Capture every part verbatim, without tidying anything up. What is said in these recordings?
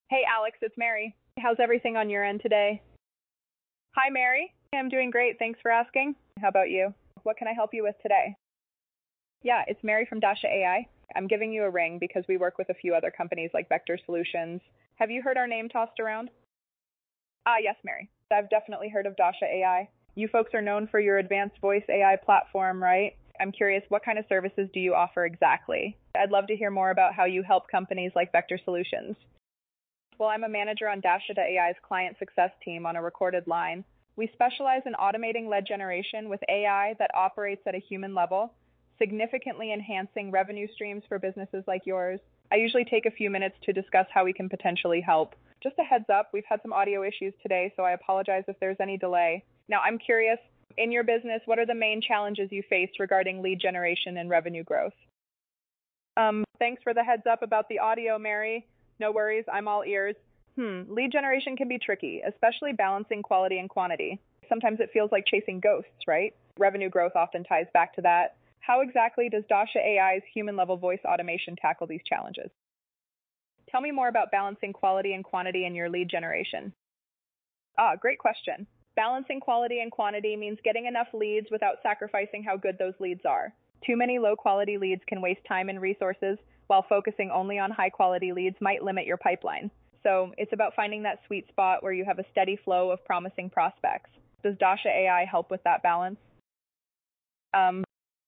Hey Alex, it's Mary. How's everything on your end today? Hi Mary, I'm doing great. Thanks for asking. How about you? What can I help you with today? Yeah, it's Mary from Dasha A I. I'm giving you a ring because we work with a few other companies like Vector Solutions. Have you heard our name tossed around? Ah, yes, Mary. I've definitely heard of Dasha A I. You folks are known for your advanced voice A I platform, right? I'm curious, what kind of services do you offer exactly? I'd love to hear more about how you help companies like Vector Solutions. Well, I'm a manager on Dasha.A I's client success team on a recorded line. We specialize in automating lead generation with A I that operates at a human level, significantly enhancing revenue streams for businesses like yours. I usually take a few minutes to discuss how we can potentially help. Just a heads up, we've had some audio issues today, so I apologize if there's any delay. Now, I'm curious, in your business, what are the main challenges you face regarding lead generation and revenue growth? Um, thanks for the heads up about the audio, Mary. No worries, I'm all ears. Hmm, lead generation can be tricky, especially balancing quality and quantity. Sometimes it feels like chasing ghosts, right? Revenue growth often ties back to that. How exactly does Dasha A I's human-level voice automation tackle these challenges? Tell me more about balancing quality and quantity in your lead generation. Ah, great question. Balancing quality and quantity means getting enough leads without sacrificing how good those leads are. Too many low-quality leads can waste time and resources, while focusing only on high-quality leads might limit your pipeline. So it's about finding that sweet spot where you have a steady flow of promising prospects. Does Dasha A I help with that balance? Um,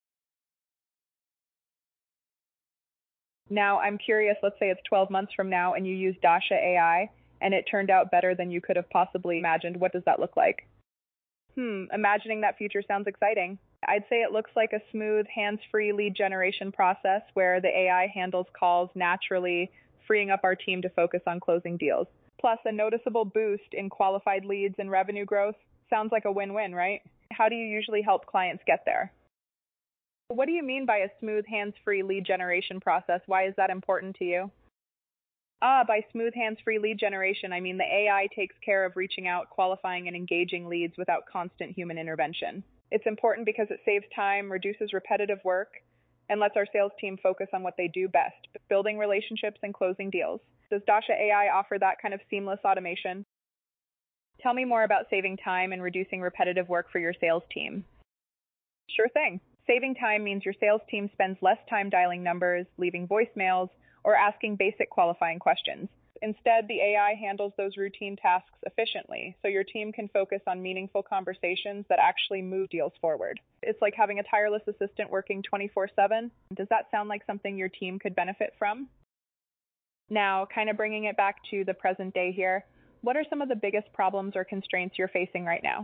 now, I'm curious, let's say it's twelve months from now and you use Dasha A I and it turned out better than you could have possibly imagined. What does that look like? Hmm, imagining that future sounds exciting. I'd say it looks like a smooth, hands-free lead generation process where the A I handles calls naturally, freeing up our team to focus on closing deals. Plus, a noticeable boost in qualified leads and revenue growth. Sounds like a win-win, right? How do you usually help clients get there? What do you mean by a smooth, hands-free lead generation process? Why is that important to you? Ah, by smooth hands-free lead generation, I mean the A I takes care of reaching out, qualifying, and engaging leads without constant human intervention. It's important because it saves time, reduces repetitive work, and lets our sales team focus on what they do best, building relationships and closing deals. Does Dasha A I offer that kind of seamless automation? Tell me more about saving time and reducing repetitive work for your sales team. Sure thing. Saving time means your sales team spends less time dialing numbers, leaving voicemails, or asking basic qualifying questions. Instead, the A I handles those routine tasks efficiently, so your team can focus on meaningful conversations that actually move deals forward. It's like having a tireless assistant working twenty-four seven. Does that sound like something your team could benefit from? Now, kind of bringing it back to the present day here, what are some of the biggest problems or constraints you're facing right now?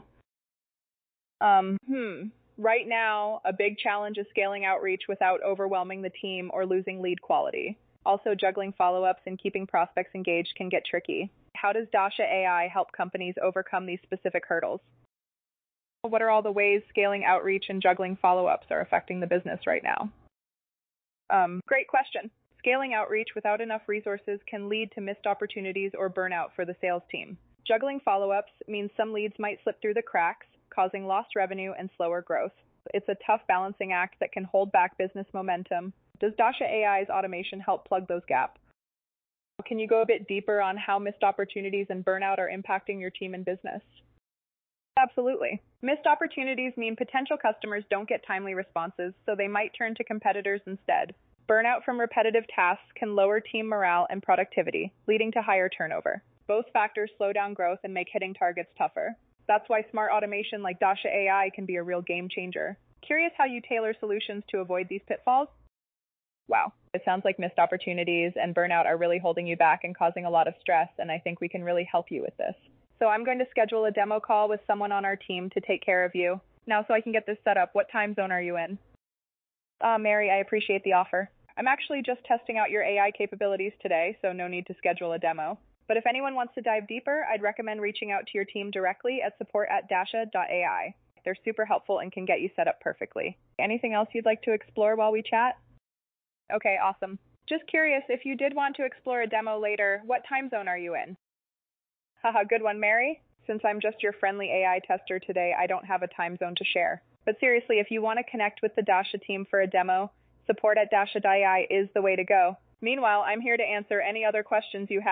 Um, hmm. Right now, a big challenge is scaling outreach without overwhelming the team or losing lead quality. Also, juggling follow-ups and keeping prospects engaged can get tricky. How does Dasha A I help companies overcome these specific hurdles? What are all the ways scaling outreach and juggling follow-ups are affecting the business right now? Um, great question. Scaling outreach without enough resources can lead to missed opportunities or burnout for the sales team. Juggling follow-ups means some leads might slip through the cracks, causing lost revenue and slower growth. It's a tough balancing act that can hold back business momentum. Does Dasha A I's automation help plug those gaps? Can you go a bit deeper on how missed opportunities and burnout are impacting your team and business? Absolutely. Missed opportunities mean potential customers don't get timely responses, so they might turn to competitors instead. Burnout from repetitive tasks can lower team morale and productivity, leading to higher turnover. Both factors slow down growth and make hitting targets tougher. That's why smart automation like Dasha A I can be a real game changer. Curious how you tailor solutions to avoid these pitfalls? Wow, it sounds like missed opportunities and burnout are really holding you back and causing a lot of stress, and I think we can really help you with this. So I'm going to schedule a demo call with someone on our team to take care of you. Now, so I can get this set up, what time zone are you in? Ah, Mary, I appreciate the offer. I'm actually just testing out your A I capabilities today, so no need to schedule a demo. But if anyone wants to dive deeper, I'd recommend reaching out to your team directly at support at dasha dot A I. They're super helpful and can get you set up perfectly. Anything else you'd like to explore while we chat? Okay, awesome. Just curious, if you did want to explore a demo later, what time zone are you in? Haha, good one, Mary. Since I'm just your friendly A I tester today, I don't have a time zone to share. But seriously, if you want to connect with the Dasha team for a demo, support at dasha dot A I is the way to go. Meanwhile, I'm here to answer any other questions you have.